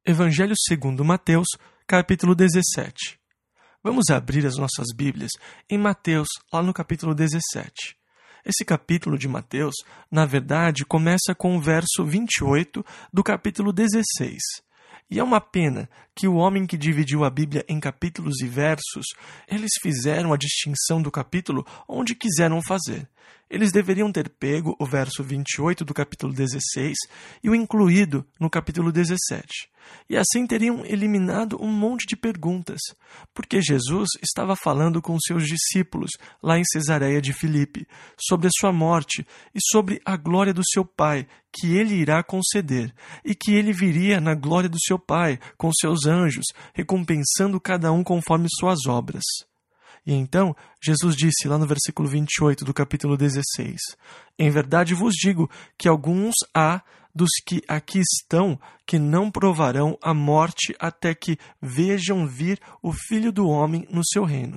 Evangelho segundo Mateus, capítulo 17. Vamos abrir as nossas Bíblias em Mateus, lá no capítulo 17. Esse capítulo de Mateus, na verdade, começa com o verso 28 do capítulo 16. E é uma pena que o homem que dividiu a Bíblia em capítulos e versos, eles fizeram a distinção do capítulo onde quiseram fazer. Eles deveriam ter pego o verso 28 do capítulo 16 e o incluído no capítulo 17. E assim teriam eliminado um monte de perguntas, porque Jesus estava falando com seus discípulos lá em Cesareia de Filipe sobre a sua morte e sobre a glória do seu Pai, que ele irá conceder, e que ele viria na glória do seu Pai com seus anjos, recompensando cada um conforme suas obras. E então, Jesus disse lá no versículo 28 do capítulo 16, Em verdade vos digo que alguns há dos que aqui estão que não provarão a morte até que vejam vir o Filho do Homem no seu reino.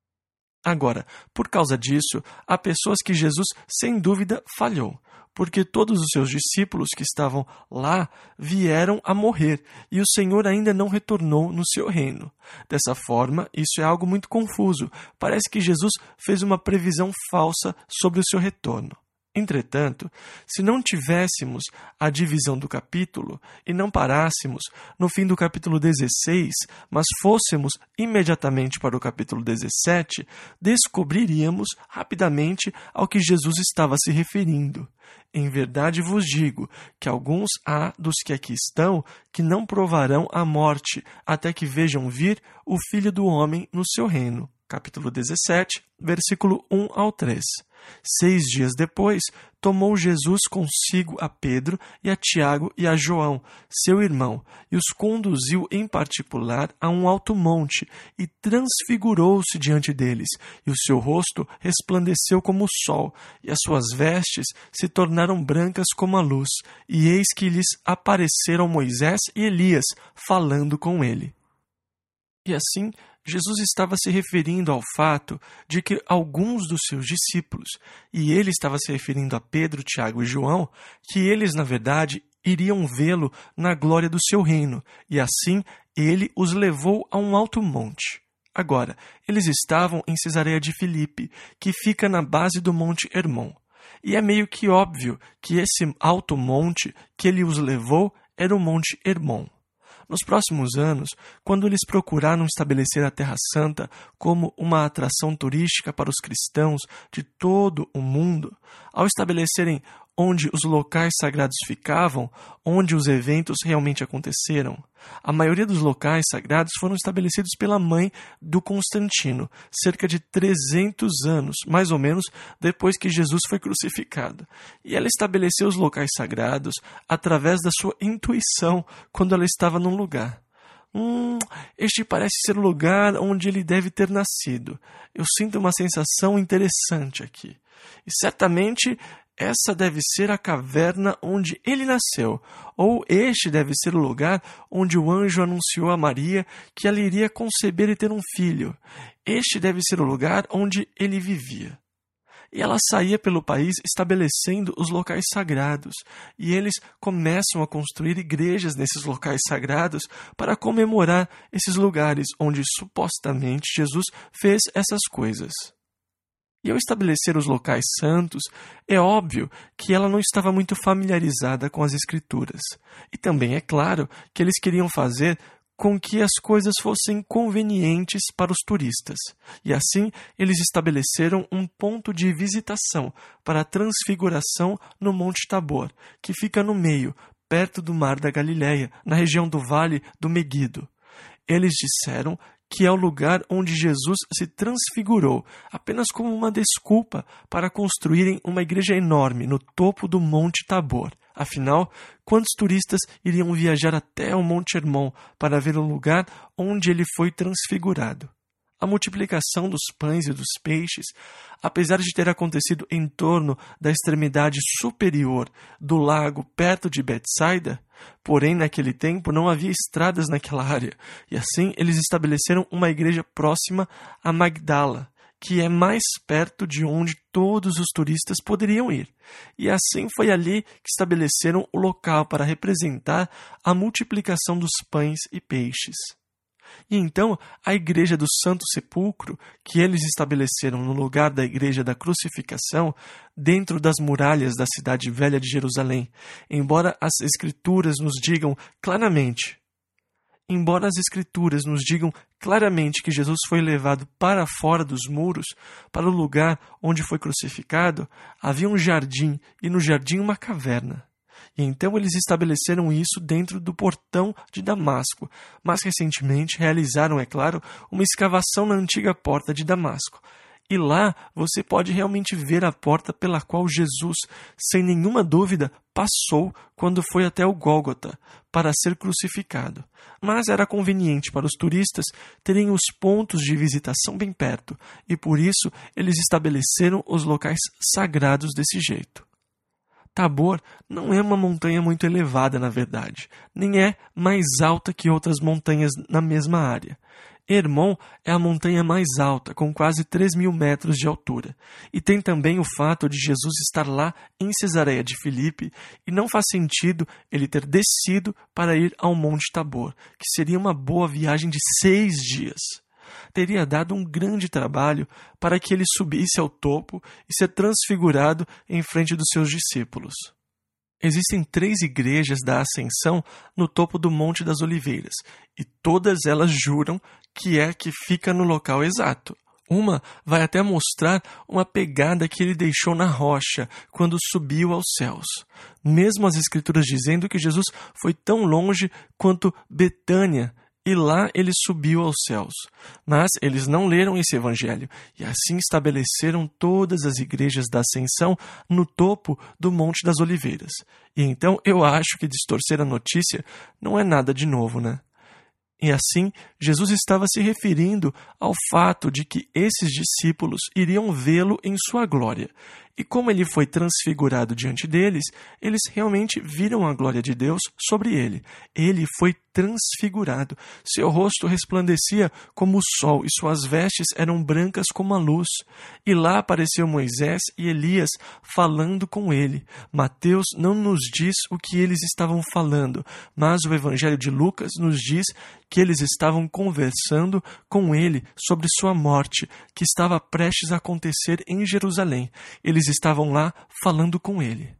Agora, por causa disso, há pessoas que Jesus, sem dúvida, falhou, porque todos os seus discípulos que estavam lá vieram a morrer, e o Senhor ainda não retornou no seu reino. Dessa forma, isso é algo muito confuso. Parece que Jesus fez uma previsão falsa sobre o seu retorno. Entretanto, se não tivéssemos a divisão do capítulo e não parássemos no fim do capítulo 16, mas fôssemos imediatamente para o capítulo 17, descobriríamos rapidamente ao que Jesus estava se referindo. Em verdade vos digo que alguns há dos que aqui estão que não provarão a morte até que vejam vir o Filho do Homem no seu reino. Capítulo 17, versículo 1 ao 3. 6 dias depois, tomou Jesus consigo a Pedro e a Tiago e a João, seu irmão, e os conduziu em particular a um alto monte, e transfigurou-se diante deles, e o seu rosto resplandeceu como o sol, e as suas vestes se tornaram brancas como a luz, e eis que lhes apareceram Moisés e Elias, falando com ele. E assim, Jesus estava se referindo ao fato de que alguns dos seus discípulos, e ele estava se referindo a Pedro, Tiago e João, que eles, na verdade, iriam vê-lo na glória do seu reino, e assim ele os levou a um alto monte. Agora, eles estavam em Cesareia de Filipe, que fica na base do Monte Hermon. E é meio que óbvio que esse alto monte que ele os levou era o Monte Hermon. Nos próximos anos, quando eles procuraram estabelecer a Terra Santa como uma atração turística para os cristãos de todo o mundo, ao estabelecerem onde os locais sagrados ficavam, onde os eventos realmente aconteceram, a maioria dos locais sagrados foram estabelecidos pela mãe do Constantino, cerca de 300 anos, mais ou menos, depois que Jesus foi crucificado. E ela estabeleceu os locais sagrados através da sua intuição quando ela estava num lugar. Este parece ser o lugar onde ele deve ter nascido. Eu sinto uma sensação interessante aqui. E certamente essa deve ser a caverna onde ele nasceu, ou este deve ser o lugar onde o anjo anunciou a Maria que ela iria conceber e ter um filho. Este deve ser o lugar onde ele vivia. E ela saía pelo país estabelecendo os locais sagrados, e eles começam a construir igrejas nesses locais sagrados para comemorar esses lugares onde supostamente Jesus fez essas coisas. E ao estabelecer os locais santos, é óbvio que ela não estava muito familiarizada com as Escrituras. E também é claro que eles queriam fazer com que as coisas fossem convenientes para os turistas. E assim, eles estabeleceram um ponto de visitação para a transfiguração no Monte Tabor, que fica no meio, perto do Mar da Galileia, na região do Vale do Meguido. Eles disseram que é o lugar onde Jesus se transfigurou, apenas como uma desculpa para construírem uma igreja enorme no topo do Monte Tabor. Afinal, quantos turistas iriam viajar até o Monte Hermon para ver o lugar onde ele foi transfigurado? A multiplicação dos pães e dos peixes, apesar de ter acontecido em torno da extremidade superior do lago perto de Betsaida, porém naquele tempo não havia estradas naquela área, e assim eles estabeleceram uma igreja próxima a Magdala, que é mais perto de onde todos os turistas poderiam ir. E assim foi ali que estabeleceram o local para representar a multiplicação dos pães e peixes. E então, a igreja do Santo Sepulcro, que eles estabeleceram no lugar da igreja da crucificação, dentro das muralhas da cidade velha de Jerusalém, embora as Escrituras nos digam claramente que Jesus foi levado para fora dos muros, para o lugar onde foi crucificado, havia um jardim e no jardim uma caverna. E então eles estabeleceram isso dentro do portão de Damasco, mas recentemente realizaram, é claro, uma escavação na antiga porta de Damasco. E lá você pode realmente ver a porta pela qual Jesus, sem nenhuma dúvida, passou quando foi até o Gólgota para ser crucificado. Mas era conveniente para os turistas terem os pontos de visitação bem perto, e por isso eles estabeleceram os locais sagrados desse jeito. Tabor não é uma montanha muito elevada, na verdade, nem é mais alta que outras montanhas na mesma área. Hermon é a montanha mais alta, com quase 3.000 metros de altura. E tem também o fato de Jesus estar lá em Cesareia de Filipe, e não faz sentido ele ter descido para ir ao Monte Tabor, que seria uma boa viagem de 6 dias. Teria dado um grande trabalho para que ele subisse ao topo e ser transfigurado em frente dos seus discípulos. Existem 3 igrejas da Ascensão no topo do Monte das Oliveiras, e todas elas juram que fica no local exato. Uma vai até mostrar uma pegada que ele deixou na rocha quando subiu aos céus. Mesmo as Escrituras dizendo que Jesus foi tão longe quanto Betânia, e lá ele subiu aos céus. Mas eles não leram esse evangelho, e assim estabeleceram todas as igrejas da Ascensão no topo do Monte das Oliveiras. E então eu acho que distorcer a notícia não é nada de novo, né? E assim, Jesus estava se referindo ao fato de que esses discípulos iriam vê-lo em sua glória. E como ele foi transfigurado diante deles, eles realmente viram a glória de Deus sobre ele. Ele foi transfigurado. Seu rosto resplandecia como o sol e suas vestes eram brancas como a luz. E lá apareceu Moisés e Elias falando com ele. Mateus não nos diz o que eles estavam falando, mas o Evangelho de Lucas nos diz que eles estavam conversando com ele sobre sua morte, que estava prestes a acontecer em Jerusalém. Eles estavam lá falando com ele.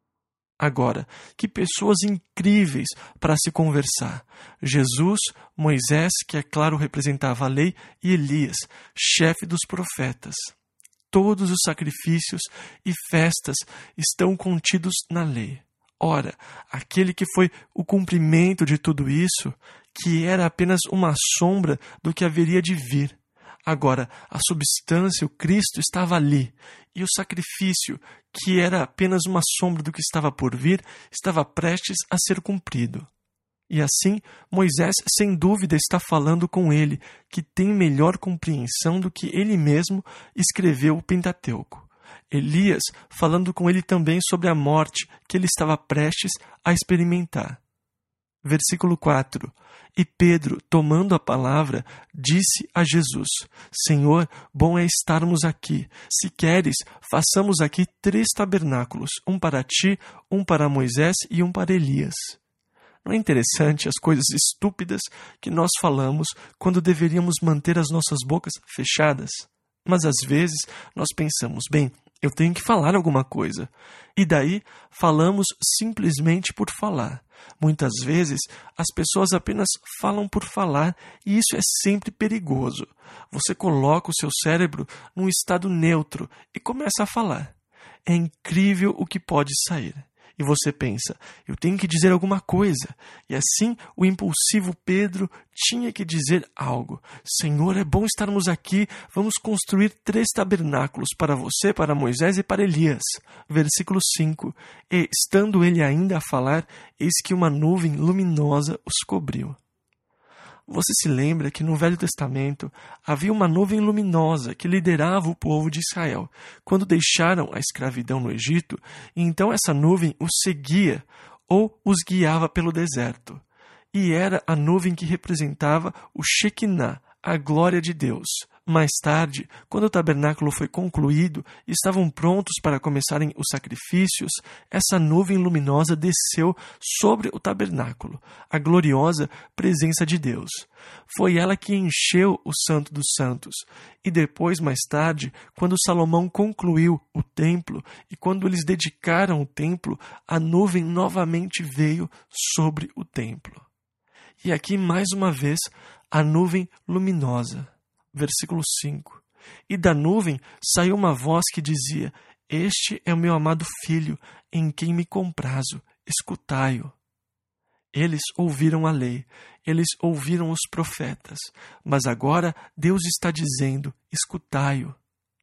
Agora, que pessoas incríveis para se conversar. Jesus, Moisés, que é claro representava a lei, e Elias, chefe dos profetas. Todos os sacrifícios e festas estão contidos na lei. Ora, aquele que foi o cumprimento de tudo isso, que era apenas uma sombra do que haveria de vir. Agora, a substância, o Cristo, estava ali, e o sacrifício, que era apenas uma sombra do que estava por vir, estava prestes a ser cumprido. E assim, Moisés, sem dúvida, está falando com ele, que tem melhor compreensão do que ele mesmo escreveu o Pentateuco. Elias, falando com ele também sobre a morte que ele estava prestes a experimentar. Versículo 4. E Pedro, tomando a palavra, disse a Jesus: Senhor, bom é estarmos aqui. Se queres, façamos aqui 3 tabernáculos, um para ti, um para Moisés e um para Elias. Não é interessante as coisas estúpidas que nós falamos quando deveríamos manter as nossas bocas fechadas? Mas às vezes nós pensamos, bem, eu tenho que falar alguma coisa. E daí falamos simplesmente por falar. Muitas vezes as pessoas apenas falam por falar e isso é sempre perigoso. Você coloca o seu cérebro num estado neutro e começa a falar. É incrível o que pode sair. E você pensa, eu tenho que dizer alguma coisa. E assim o impulsivo Pedro tinha que dizer algo. Senhor, é bom estarmos aqui. Vamos construir 3 tabernáculos para você, para Moisés e para Elias. Versículo 5. E, estando ele ainda a falar, eis que uma nuvem luminosa os cobriu. Você se lembra que no Velho Testamento havia uma nuvem luminosa que liderava o povo de Israel quando deixaram a escravidão no Egito, e então essa nuvem os seguia ou os guiava pelo deserto. E era a nuvem que representava o Shekinah, a glória de Deus. Mais tarde, quando o tabernáculo foi concluído e estavam prontos para começarem os sacrifícios, essa nuvem luminosa desceu sobre o tabernáculo, a gloriosa presença de Deus. Foi ela que encheu o Santo dos Santos. E depois, mais tarde, quando Salomão concluiu o templo e quando eles dedicaram o templo, a nuvem novamente veio sobre o templo. E aqui, mais uma vez, a nuvem luminosa. Versículo 5. E da nuvem saiu uma voz que dizia: Este é o meu amado filho, em quem me comprazo, escutai-o. Eles ouviram a lei, eles ouviram os profetas, mas agora Deus está dizendo: escutai-o.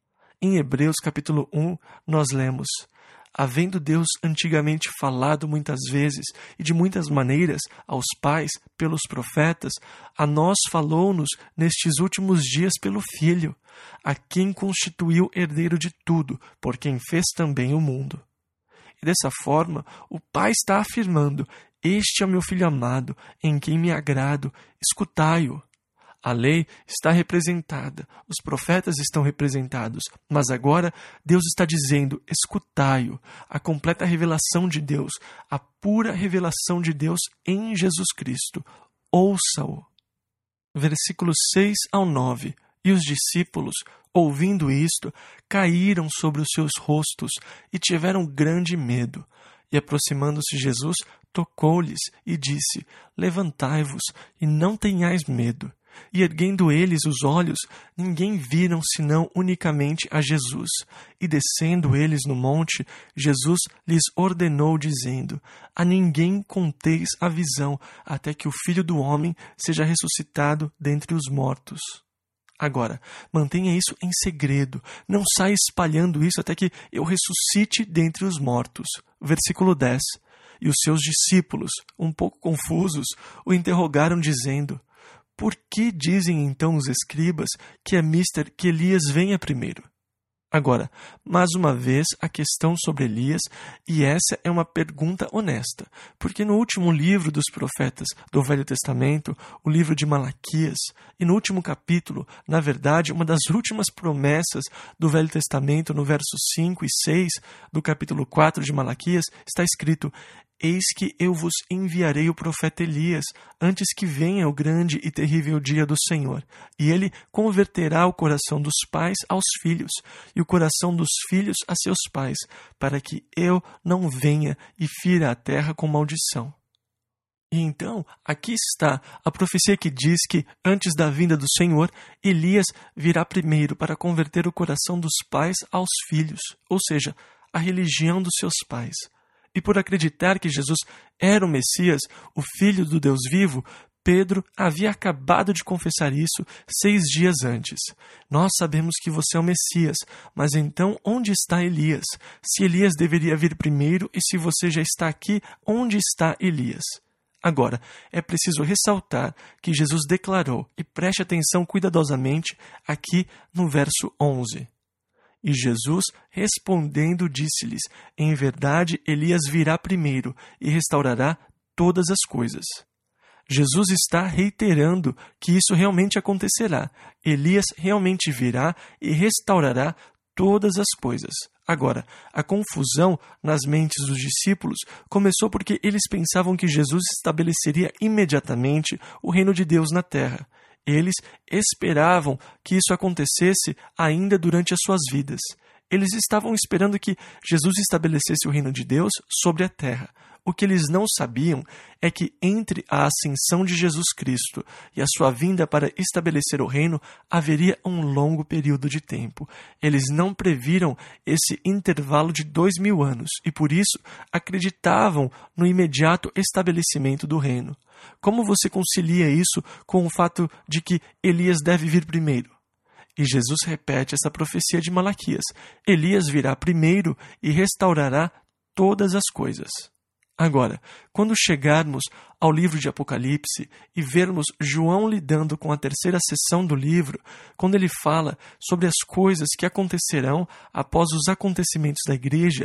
Em Hebreus capítulo 1, nós lemos: Havendo Deus antigamente falado muitas vezes e de muitas maneiras aos pais pelos profetas, a nós falou-nos nestes últimos dias pelo Filho, a quem constituiu herdeiro de tudo, por quem fez também o mundo. E dessa forma, o Pai está afirmando: Este é o meu Filho amado, em quem me agrado, escutai-o. A lei está representada, os profetas estão representados, mas agora Deus está dizendo: escutai-o, a completa revelação de Deus, a pura revelação de Deus em Jesus Cristo. Ouça-o. Versículos 6 ao 9. E os discípulos, ouvindo isto, caíram sobre os seus rostos e tiveram grande medo. E aproximando-se Jesus, tocou-lhes e disse: Levantai-vos e não tenhais medo. E erguendo eles os olhos, ninguém viram senão unicamente a Jesus. E descendo eles no monte, Jesus lhes ordenou, dizendo: A ninguém conteis a visão, até que o Filho do Homem seja ressuscitado dentre os mortos. Agora, mantenha isso em segredo, não saia espalhando isso até que eu ressuscite dentre os mortos. Versículo 10. E os seus discípulos, um pouco confusos, o interrogaram, dizendo: Por que dizem então os escribas que é mister que Elias venha primeiro? Agora, mais uma vez, a questão sobre Elias, e essa é uma pergunta honesta, porque no último livro dos profetas do Velho Testamento, o livro de Malaquias, e no último capítulo, na verdade, uma das últimas promessas do Velho Testamento, no versos 5 e 6 do capítulo 4 de Malaquias, está escrito: Eis que eu vos enviarei o profeta Elias, antes que venha o grande e terrível dia do Senhor. E ele converterá o coração dos pais aos filhos, e o coração dos filhos a seus pais, para que eu não venha e fira a terra com maldição. E então, aqui está a profecia que diz que, antes da vinda do Senhor, Elias virá primeiro para converter o coração dos pais aos filhos, ou seja, a religião dos seus pais. E por acreditar que Jesus era o Messias, o Filho do Deus vivo, Pedro havia acabado de confessar isso 6 dias antes. Nós sabemos que você é o Messias, mas então onde está Elias? Se Elias deveria vir primeiro e se você já está aqui, onde está Elias? Agora, é preciso ressaltar que Jesus declarou, e preste atenção cuidadosamente aqui no verso 11. E Jesus, respondendo, disse-lhes: Em verdade, Elias virá primeiro e restaurará todas as coisas. Jesus está reiterando que isso realmente acontecerá. Elias realmente virá e restaurará todas as coisas. Agora, a confusão nas mentes dos discípulos começou porque eles pensavam que Jesus estabeleceria imediatamente o reino de Deus na terra. Eles esperavam que isso acontecesse ainda durante as suas vidas. Eles estavam esperando que Jesus estabelecesse o reino de Deus sobre a terra. O que eles não sabiam é que entre a ascensão de Jesus Cristo e a sua vinda para estabelecer o reino, haveria um longo período de tempo. Eles não previram esse intervalo de 2000 anos e, por isso, acreditavam no imediato estabelecimento do reino. Como você concilia isso com o fato de que Elias deve vir primeiro? E Jesus repete essa profecia de Malaquias: Elias virá primeiro e restaurará todas as coisas. Agora, quando chegarmos ao livro de Apocalipse e vermos João lidando com a terceira seção do livro, quando ele fala sobre as coisas que acontecerão após os acontecimentos da igreja,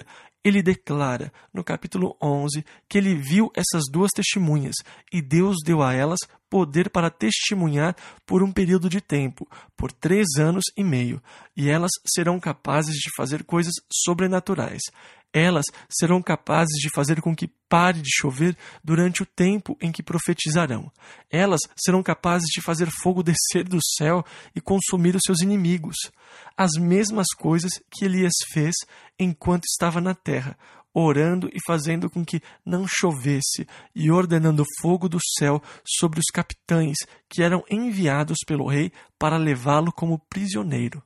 ele declara, no capítulo 11, que ele viu essas duas testemunhas e Deus deu a elas poder para testemunhar por um período de tempo, por 3 anos e meio, e elas serão capazes de fazer coisas sobrenaturais. Elas serão capazes de fazer com que pare de chover durante o tempo em que profetizarão. Elas serão capazes de fazer fogo descer do céu e consumir os seus inimigos. As mesmas coisas que Elias fez enquanto estava na terra, orando e fazendo com que não chovesse e ordenando fogo do céu sobre os capitães que eram enviados pelo rei para levá-lo como prisioneiro.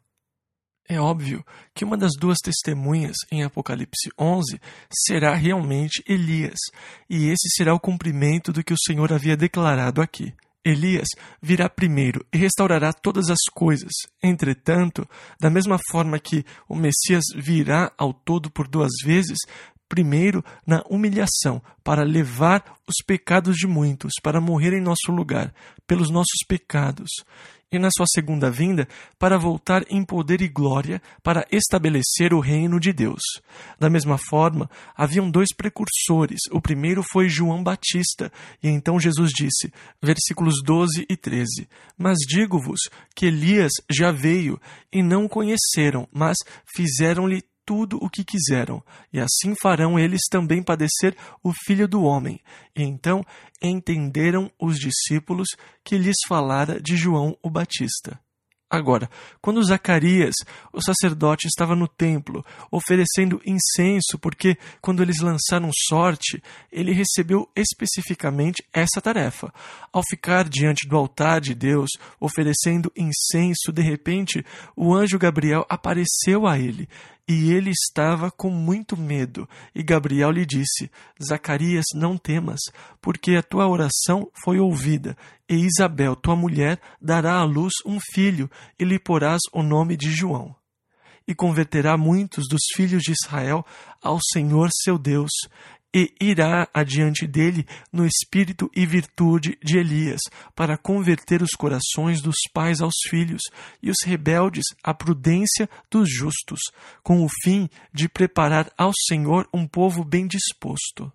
É óbvio que uma das duas testemunhas em Apocalipse 11 será realmente Elias, e esse será o cumprimento do que o Senhor havia declarado aqui. Elias virá primeiro e restaurará todas as coisas. Entretanto, da mesma forma que o Messias virá ao todo por 2 vezes, primeiro na humilhação, para levar os pecados de muitos, para morrer em nosso lugar, pelos nossos pecados, e na sua segunda vinda, para voltar em poder e glória, para estabelecer o reino de Deus. Da mesma forma, haviam 2 precursores. O primeiro foi João Batista, e então Jesus disse, versículos 12 e 13, Mas digo-vos que Elias já veio, e não o conheceram, mas fizeram-lhe tudo o que quiseram, e assim farão eles também padecer o Filho do Homem. E então entenderam os discípulos que lhes falara de João o Batista. Agora, quando Zacarias, o sacerdote, estava no templo, oferecendo incenso, porque quando eles lançaram sorte, ele recebeu especificamente essa tarefa. Ao ficar diante do altar de Deus, oferecendo incenso, de repente, o anjo Gabriel apareceu a ele, e ele estava com muito medo. E Gabriel lhe disse, Zacarias, não temas, porque a tua oração foi ouvida, e Isabel, tua mulher, dará à luz um filho, e lhe porás o nome de João. E converterá muitos dos filhos de Israel ao Senhor seu Deus, e irá adiante dele no espírito e virtude de Elias, para converter os corações dos pais aos filhos e os rebeldes à prudência dos justos, com o fim de preparar ao Senhor um povo bem disposto.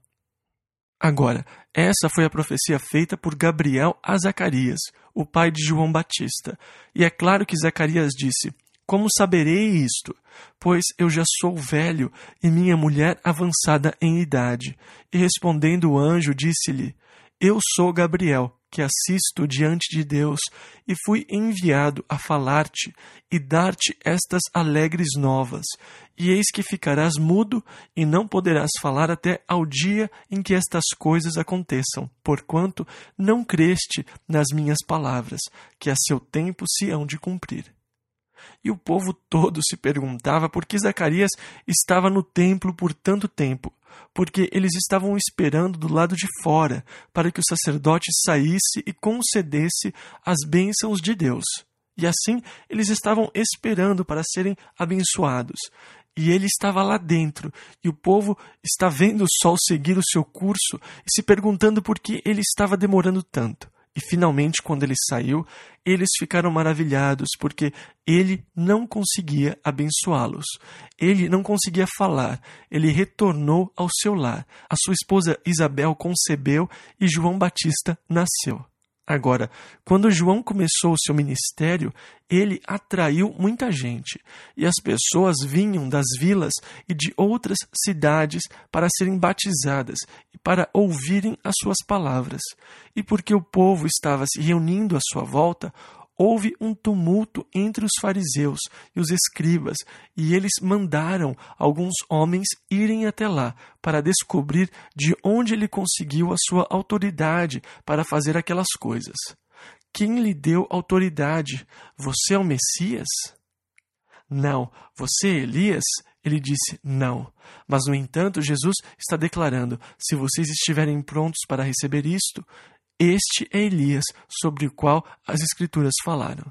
Agora, essa foi a profecia feita por Gabriel a Zacarias, o pai de João Batista. E é claro que Zacarias disse, Como saberei isto? Pois eu já sou velho e minha mulher avançada em idade. E respondendo o anjo, disse-lhe, Eu sou Gabriel, que assisto diante de Deus, e fui enviado a falar-te e dar-te estas alegres novas. E eis que ficarás mudo e não poderás falar até ao dia em que estas coisas aconteçam, porquanto não creste nas minhas palavras, que a seu tempo se hão de cumprir. E o povo todo se perguntava por que Zacarias estava no templo por tanto tempo, porque eles estavam esperando do lado de fora para que o sacerdote saísse e concedesse as bênçãos de Deus. E assim eles estavam esperando para serem abençoados. E ele estava lá dentro, e o povo está vendo o sol seguir o seu curso e se perguntando por que ele estava demorando tanto. E finalmente, quando ele saiu, eles ficaram maravilhados, porque ele não conseguia abençoá-los. Ele não conseguia falar. Ele retornou ao seu lar. A sua esposa Isabel concebeu e João Batista nasceu. Agora, quando João começou o seu ministério, ele atraiu muita gente, e as pessoas vinham das vilas e de outras cidades para serem batizadas e para ouvirem as suas palavras. E porque o povo estava se reunindo à sua volta, houve um tumulto entre os fariseus e os escribas, e eles mandaram alguns homens irem até lá para descobrir de onde ele conseguiu a sua autoridade para fazer aquelas coisas. Quem lhe deu autoridade? Você é o Messias? Não. Você é Elias? Ele disse, não. Mas, no entanto, Jesus está declarando, se vocês estiverem prontos para receber isto, este é Elias, sobre o qual as Escrituras falaram.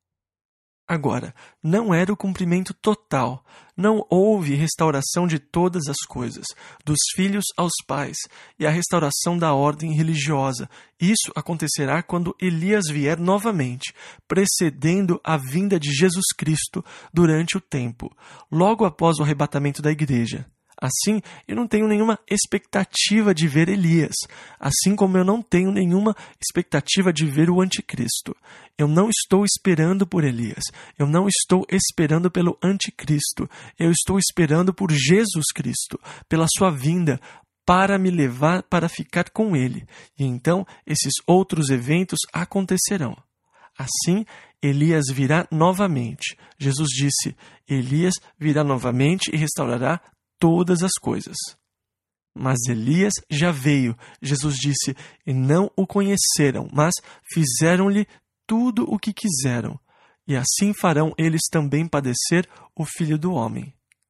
Agora, não era o cumprimento total. Não houve restauração de todas as coisas, dos filhos aos pais, e a restauração da ordem religiosa. Isso acontecerá quando Elias vier novamente, precedendo a vinda de Jesus Cristo durante o tempo, logo após o arrebatamento da igreja. Assim, eu não tenho nenhuma expectativa de ver Elias, assim como eu não tenho nenhuma expectativa de ver o anticristo. Eu não estou esperando por Elias, eu não estou esperando pelo anticristo, eu estou esperando por Jesus Cristo, pela sua vinda, para me levar para ficar com ele. E então, esses outros eventos acontecerão. Assim, Elias virá novamente. Jesus disse, Elias virá novamente e restaurará todas as coisas. Mas Elias já veio, Jesus disse, e não o conheceram, mas fizeram-lhe tudo o que quiseram. E assim farão eles também padecer o Filho do Homem.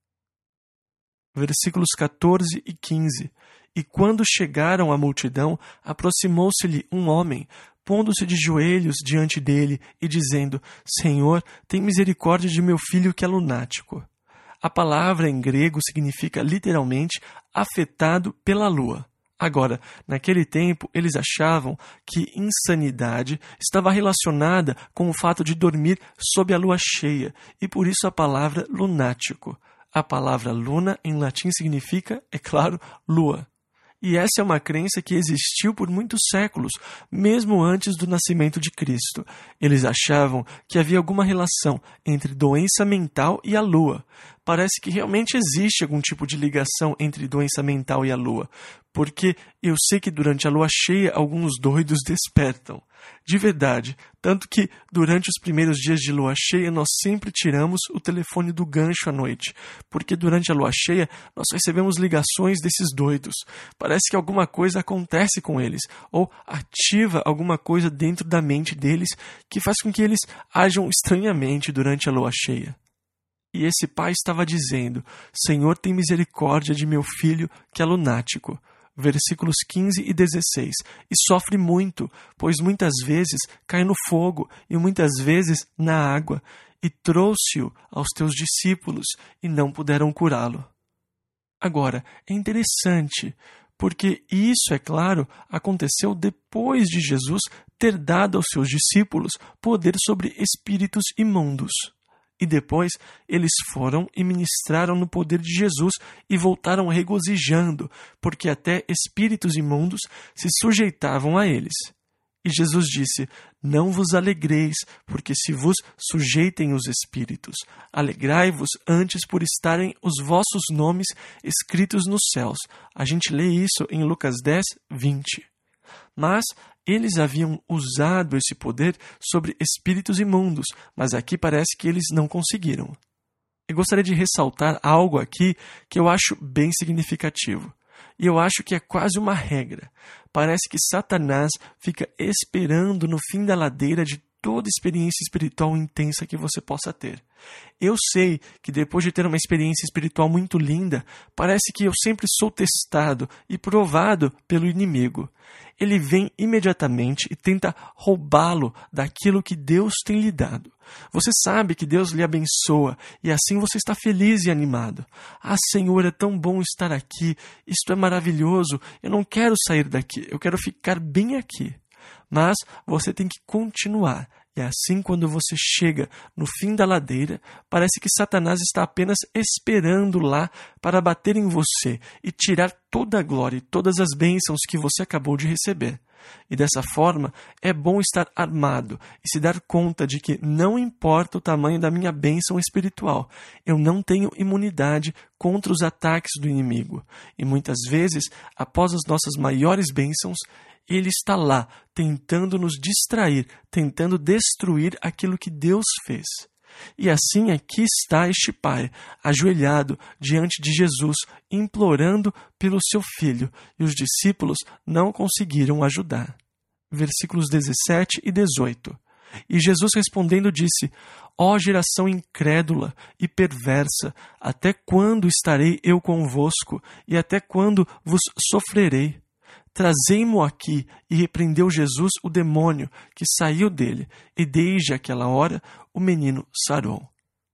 Versículos 14 e 15. E quando chegaram à multidão, aproximou-se-lhe um homem, pondo-se de joelhos diante dele e dizendo, Senhor, tem misericórdia de meu filho que é lunático. A palavra em grego significa literalmente afetado pela lua. Agora, naquele tempo, eles achavam que insanidade estava relacionada com o fato de dormir sob a lua cheia, e por isso a palavra lunático. A palavra luna em latim significa, é claro, lua. E essa é uma crença que existiu por muitos séculos, mesmo antes do nascimento de Cristo. Eles achavam que havia alguma relação entre doença mental e a lua. Parece que realmente existe algum tipo de ligação entre doença mental e a lua, porque eu sei que durante a lua cheia alguns doidos despertam. De verdade, tanto que durante os primeiros dias de lua cheia nós sempre tiramos o telefone do gancho à noite, porque durante a lua cheia nós recebemos ligações desses doidos. Parece que alguma coisa acontece com eles, ou ativa alguma coisa dentro da mente deles que faz com que eles ajam estranhamente durante a lua cheia. E esse pai estava dizendo, Senhor, tem misericórdia de meu filho que é lunático. Versículos 15 e 16. E sofre muito, pois muitas vezes cai no fogo e muitas vezes na água. E trouxe-o aos teus discípulos e não puderam curá-lo. Agora, é interessante, porque isso, é claro, aconteceu depois de Jesus ter dado aos seus discípulos poder sobre espíritos imundos. E depois eles foram e ministraram no poder de Jesus e voltaram regozijando, porque até espíritos imundos se sujeitavam a eles. E Jesus disse, não vos alegreis, porque se vos sujeitem os espíritos. Alegrai-vos antes por estarem os vossos nomes escritos nos céus. A gente lê isso em Lucas 10, 20. Mas eles haviam usado esse poder sobre espíritos imundos, mas aqui parece que eles não conseguiram. Eu gostaria de ressaltar algo aqui que eu acho bem significativo. E eu acho que é quase uma regra. Parece que Satanás fica esperando no fim da ladeira de toda experiência espiritual intensa que você possa ter. Eu sei que depois de ter uma experiência espiritual muito linda, parece que eu sempre sou testado e provado pelo inimigo. Ele vem imediatamente e tenta roubá-lo daquilo que Deus tem lhe dado. Você sabe que Deus lhe abençoa e assim você está feliz e animado. Ah, Senhor, é tão bom estar aqui, isto é maravilhoso, eu não quero sair daqui, eu quero ficar bem aqui. Mas você tem que continuar. E assim, quando você chega no fim da ladeira, parece que Satanás está apenas esperando lá para bater em você e tirar toda a glória e todas as bênçãos que você acabou de receber. E dessa forma, é bom estar armado e se dar conta de que não importa o tamanho da minha bênção espiritual, eu não tenho imunidade contra os ataques do inimigo. E muitas vezes, após as nossas maiores bênçãos, ele está lá, tentando nos distrair, tentando destruir aquilo que Deus fez. E assim aqui está este pai, ajoelhado diante de Jesus, implorando pelo seu filho, e os discípulos não conseguiram ajudar. Versículos 17 e 18. E Jesus respondendo disse, ó geração incrédula e perversa, até quando estarei eu convosco, e até quando vos sofrerei? Trazei-mo aqui, e repreendeu Jesus o demônio que saiu dele, e desde aquela hora o menino sarou.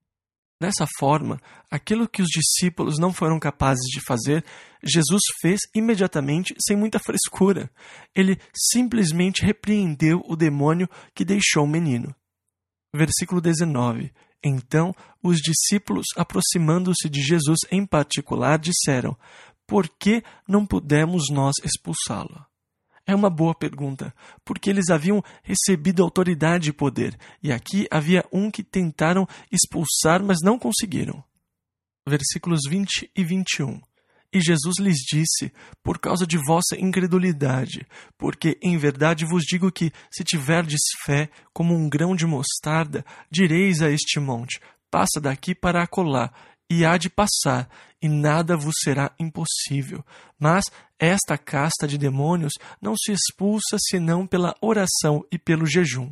Dessa forma, aquilo que os discípulos não foram capazes de fazer, Jesus fez imediatamente sem muita frescura. Ele simplesmente repreendeu o demônio que deixou o menino. Versículo 19. Então, os discípulos, aproximando-se de Jesus em particular, disseram: por que não pudemos nós expulsá-lo? É uma boa pergunta, porque eles haviam recebido autoridade e poder, e aqui havia um que tentaram expulsar, mas não conseguiram. Versículos 20 e 21. E Jesus lhes disse: por causa de vossa incredulidade, porque em verdade vos digo que, se tiverdes fé como um grão de mostarda, direis a este monte: passa daqui para acolá, e há de passar, e nada vos será impossível. Mas esta casta de demônios não se expulsa senão pela oração e pelo jejum.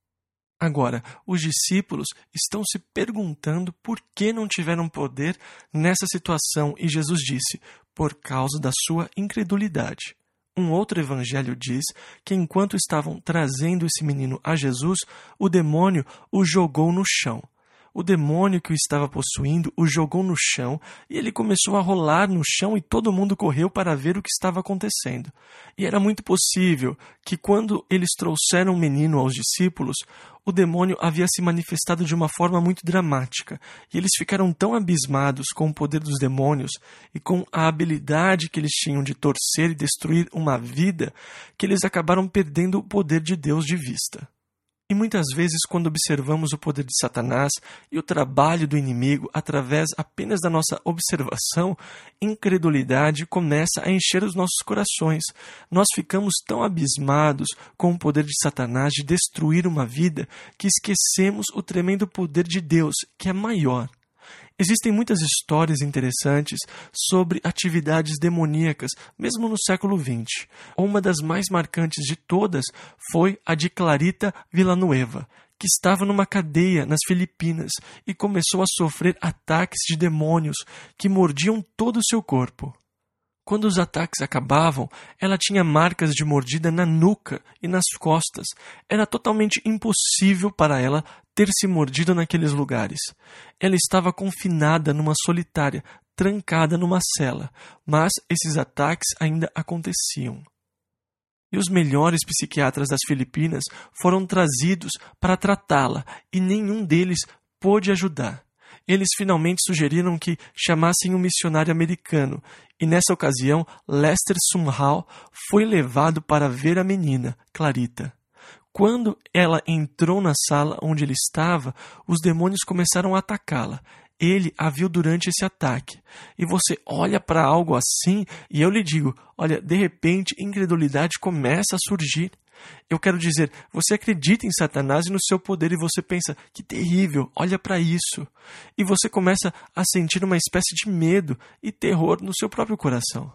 Agora, os discípulos estão se perguntando por que não tiveram poder nessa situação, e Jesus disse: por causa da sua incredulidade. Um outro evangelho diz que enquanto estavam trazendo esse menino a Jesus, o demônio o jogou no chão. O demônio que o estava possuindo o jogou no chão e ele começou a rolar no chão e todo mundo correu para ver o que estava acontecendo. E era muito possível que quando eles trouxeram o menino aos discípulos, o demônio havia se manifestado de uma forma muito dramática e eles ficaram tão abismados com o poder dos demônios e com a habilidade que eles tinham de torcer e destruir uma vida que eles acabaram perdendo o poder de Deus de vista. E muitas vezes, quando observamos o poder de Satanás e o trabalho do inimigo através apenas da nossa observação, incredulidade começa a encher os nossos corações. Nós ficamos tão abismados com o poder de Satanás de destruir uma vida que esquecemos o tremendo poder de Deus, que é maior. Existem muitas histórias interessantes sobre atividades demoníacas, mesmo no século XX. Uma das mais marcantes de todas foi a de Clarita Villanueva, que estava numa cadeia nas Filipinas e começou a sofrer ataques de demônios que mordiam todo o seu corpo. Quando os ataques acabavam, ela tinha marcas de mordida na nuca e nas costas. Era totalmente impossível para ela ter se mordido naqueles lugares. Ela estava confinada numa solitária, trancada numa cela, mas esses ataques ainda aconteciam. E os melhores psiquiatras das Filipinas foram trazidos para tratá-la, e nenhum deles pôde ajudar. Eles finalmente sugeriram que chamassem um missionário americano, e nessa ocasião Lester Sumrall foi levado para ver a menina, Clarita. Quando ela entrou na sala onde ele estava, os demônios começaram a atacá-la. Ele a viu durante esse ataque. E você olha para algo assim, e eu lhe digo, olha, de repente, incredulidade começa a surgir. Eu quero dizer, você acredita em Satanás e no seu poder e você pensa, que terrível, olha para isso. E você começa a sentir uma espécie de medo e terror no seu próprio coração.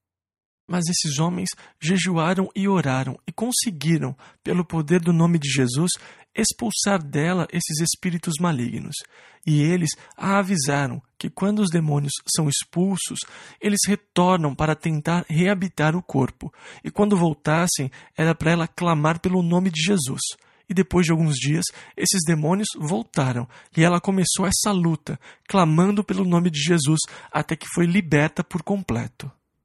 Mas esses homens jejuaram e oraram e conseguiram, pelo poder do nome de Jesus, expulsar dela esses espíritos malignos. E eles a avisaram que quando os demônios são expulsos, eles retornam para tentar reabitar o corpo. E quando voltassem, era para ela clamar pelo nome de Jesus. E depois de alguns dias, esses demônios voltaram e ela começou essa luta, clamando pelo nome de Jesus, até que foi liberta por completo.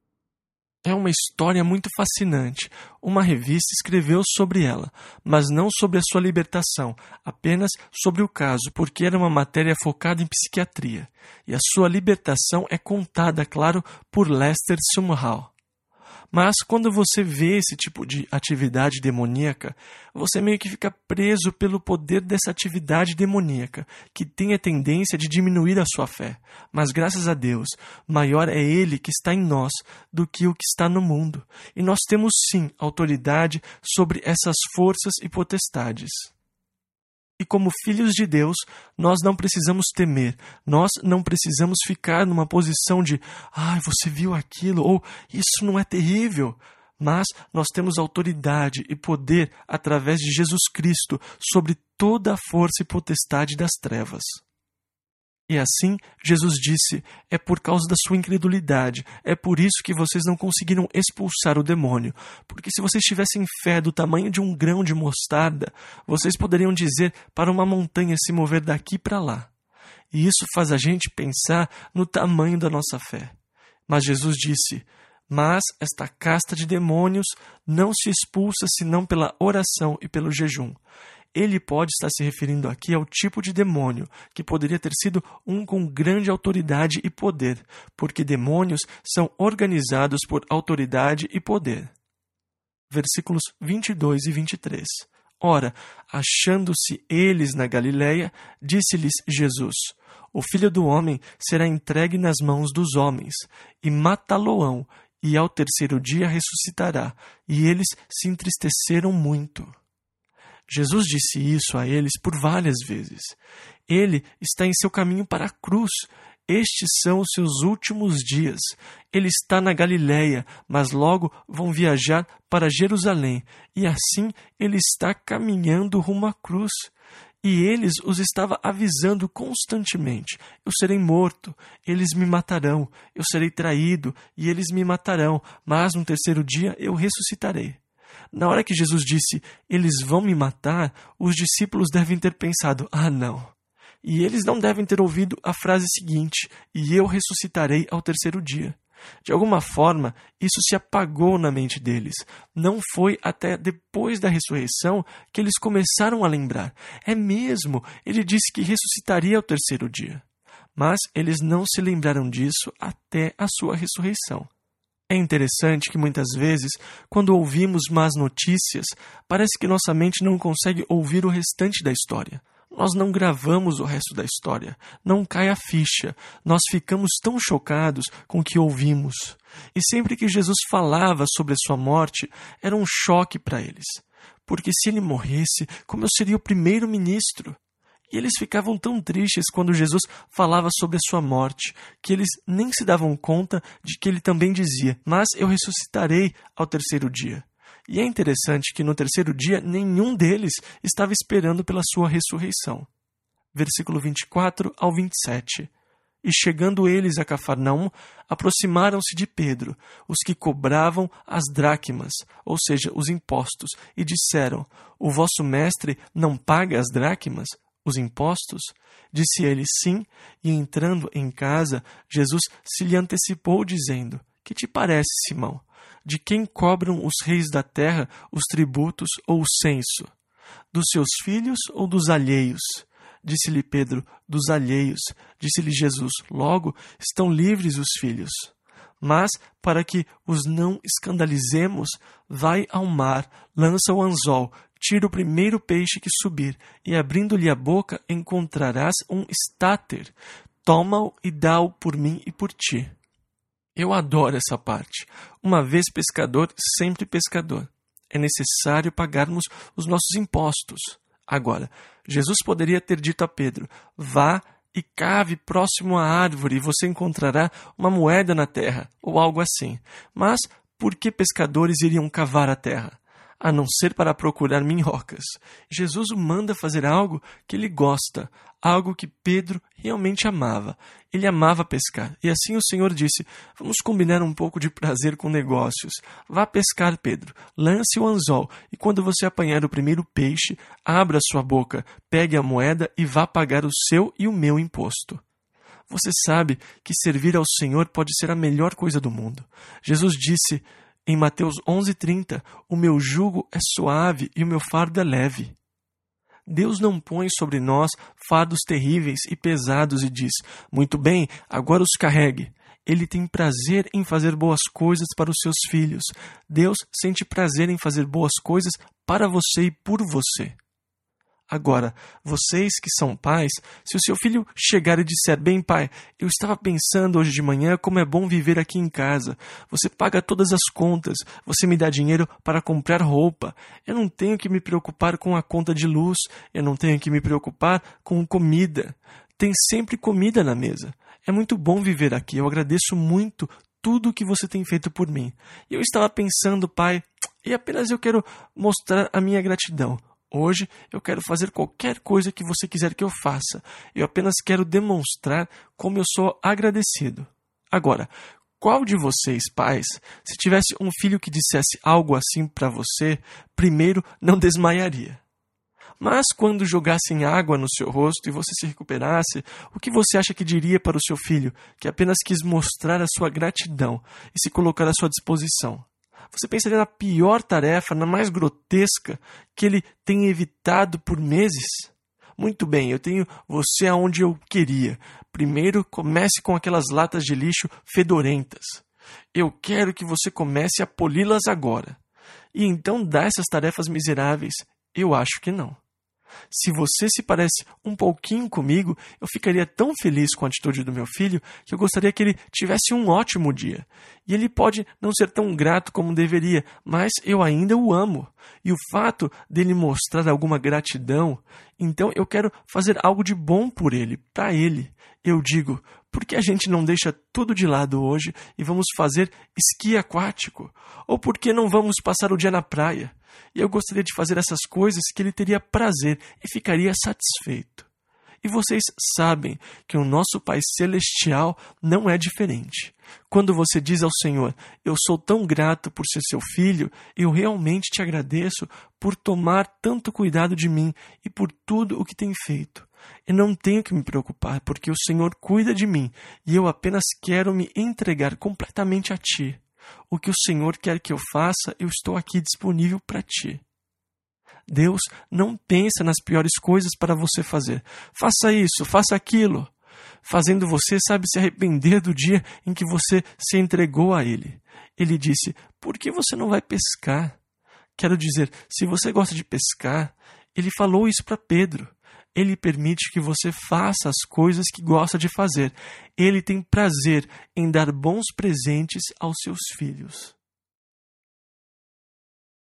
É uma história muito fascinante. Uma revista escreveu sobre ela, mas não sobre a sua libertação, apenas sobre o caso, porque era uma matéria focada em psiquiatria. E a sua libertação é contada, claro, por Lester Sumrall. Mas quando você vê esse tipo de atividade demoníaca, você meio que fica preso pelo poder dessa atividade demoníaca, que tem a tendência de diminuir a sua fé. Mas graças a Deus, maior é Ele que está em nós do que o que está no mundo. E nós temos sim autoridade sobre essas forças e potestades. E como filhos de Deus, nós não precisamos temer, nós não precisamos ficar numa posição de você viu aquilo, ou isso não é terrível. Mas nós temos autoridade e poder através de Jesus Cristo sobre toda a força e potestade das trevas. E assim, Jesus disse, é por causa da sua incredulidade, é por isso que vocês não conseguiram expulsar o demônio. Porque se vocês tivessem fé do tamanho de um grão de mostarda, vocês poderiam dizer para uma montanha se mover daqui para lá. E isso faz a gente pensar no tamanho da nossa fé. Mas Jesus disse, mas esta casta de demônios não se expulsa senão pela oração e pelo jejum. ele pode estar se referindo aqui ao tipo de demônio, que poderia ter sido um com grande autoridade e poder, porque demônios são organizados por autoridade e poder. Versículos 22 e 23. Ora, achando-se eles na Galileia, disse-lhes Jesus: O Filho do Homem será entregue nas mãos dos homens, e matá-lo-ão, e ao terceiro dia ressuscitará. E eles se entristeceram muito. Jesus disse isso a eles por várias vezes. Ele está em seu caminho para a cruz. Estes são os seus últimos dias. Ele está na Galileia, mas logo vão viajar para Jerusalém, e assim ele está caminhando rumo à cruz. E eles os estava avisando constantemente: eu serei morto, eles me matarão, eu serei traído, e eles me matarão, mas no terceiro dia eu ressuscitarei. Na hora que Jesus disse, eles vão me matar, os discípulos devem ter pensado, não. E eles não devem ter ouvido a frase seguinte, e eu ressuscitarei ao terceiro dia. De alguma forma, isso se apagou na mente deles. Não foi até depois da ressurreição que eles começaram a lembrar. É mesmo, ele disse que ressuscitaria ao terceiro dia. Mas eles não se lembraram disso até a sua ressurreição. É interessante que muitas vezes, quando ouvimos más notícias, parece que nossa mente não consegue ouvir o restante da história. Nós não gravamos o resto da história, não cai a ficha, nós ficamos tão chocados com o que ouvimos. E sempre que Jesus falava sobre a sua morte, era um choque para eles, porque se ele morresse, como eu seria o primeiro-ministro? E eles ficavam tão tristes quando Jesus falava sobre a sua morte, que eles nem se davam conta de que ele também dizia, mas eu ressuscitarei ao terceiro dia. E é interessante que no terceiro dia nenhum deles estava esperando pela sua ressurreição. Versículo 24 ao 27. E chegando eles a Cafarnaum, aproximaram-se de Pedro, os que cobravam as dracmas, ou seja, os impostos, e disseram: O vosso mestre não paga as dracmas, os impostos? Disse ele: Sim, e entrando em casa, Jesus se lhe antecipou, dizendo: Que te parece, Simão? De quem cobram os reis da terra os tributos ou o censo? Dos seus filhos ou dos alheios? Disse-lhe Pedro: Dos alheios. Disse-lhe Jesus: Logo, estão livres os filhos. Mas, para que os não escandalizemos, vai ao mar, lança o anzol, tira o primeiro peixe que subir, e abrindo-lhe a boca encontrarás um estáter. Toma-o e dá-o por mim e por ti. Eu adoro essa parte. Uma vez pescador, sempre pescador. É necessário pagarmos os nossos impostos. Agora, Jesus poderia ter dito a Pedro: Vá e cave próximo à árvore e você encontrará uma moeda na terra, ou algo assim. Mas por que pescadores iriam cavar a terra? A não ser para procurar minhocas. Jesus o manda fazer algo que ele gosta, algo que Pedro realmente amava. Ele amava pescar, e assim o Senhor disse: Vamos combinar um pouco de prazer com negócios. Vá pescar, Pedro, lance o anzol, e quando você apanhar o primeiro peixe, abra sua boca, pegue a moeda e vá pagar o seu e o meu imposto. Você sabe que servir ao Senhor pode ser a melhor coisa do mundo. Jesus disse em Mateus 11:30, o meu jugo é suave e o meu fardo é leve. Deus não põe sobre nós fardos terríveis e pesados e diz: muito bem, agora os carregue. Ele tem prazer em fazer boas coisas para os seus filhos. Deus sente prazer em fazer boas coisas para você e por você. Agora, vocês que são pais, se o seu filho chegar e disser: bem, pai, eu estava pensando hoje de manhã como é bom viver aqui em casa. Você paga todas as contas, você me dá dinheiro para comprar roupa. Eu não tenho que me preocupar com a conta de luz, eu não tenho que me preocupar com comida. Tem sempre comida na mesa. É muito bom viver aqui, eu agradeço muito tudo o que você tem feito por mim. E eu estava pensando, pai, e apenas eu quero mostrar a minha gratidão. Hoje eu quero fazer qualquer coisa que você quiser que eu faça. Eu apenas quero demonstrar como eu sou agradecido. Agora, qual de vocês, pais, se tivesse um filho que dissesse algo assim para você, primeiro não desmaiaria? Mas quando jogassem água no seu rosto e você se recuperasse, o que você acha que diria para o seu filho, que apenas quis mostrar a sua gratidão e se colocar à sua disposição? Você pensaria na pior tarefa, na mais grotesca, que ele tem evitado por meses? Muito bem, eu tenho você aonde eu queria. Primeiro, comece com aquelas latas de lixo fedorentas. Eu quero que você comece a poli-las agora. E então dá essas tarefas miseráveis? Eu acho que não. Se você se parece um pouquinho comigo, eu ficaria tão feliz com a atitude do meu filho que eu gostaria que ele tivesse um ótimo dia. E ele pode não ser tão grato como deveria, mas eu ainda o amo. E o fato dele mostrar alguma gratidão, então eu quero fazer algo de bom por ele, para ele. Eu digo, por que a gente não deixa tudo de lado hoje e vamos fazer esqui aquático? Ou por que não vamos passar o dia na praia? E eu gostaria de fazer essas coisas que ele teria prazer e ficaria satisfeito. E vocês sabem que o nosso Pai Celestial não é diferente. Quando você diz ao Senhor, eu sou tão grato por ser seu filho, eu realmente te agradeço por tomar tanto cuidado de mim e por tudo o que tem feito. Eu não tenho que me preocupar, porque o Senhor cuida de mim e eu apenas quero me entregar completamente a Ti. O que o Senhor quer que eu faça, eu estou aqui disponível para Ti. Deus não pensa nas piores coisas para você fazer. Faça isso, faça aquilo. Fazendo você, sabe, se arrepender do dia em que você se entregou a Ele. Ele disse, por que você não vai pescar? Quero dizer, se você gosta de pescar, Ele falou isso para Pedro. Ele permite que você faça as coisas que gosta de fazer. Ele tem prazer em dar bons presentes aos seus filhos.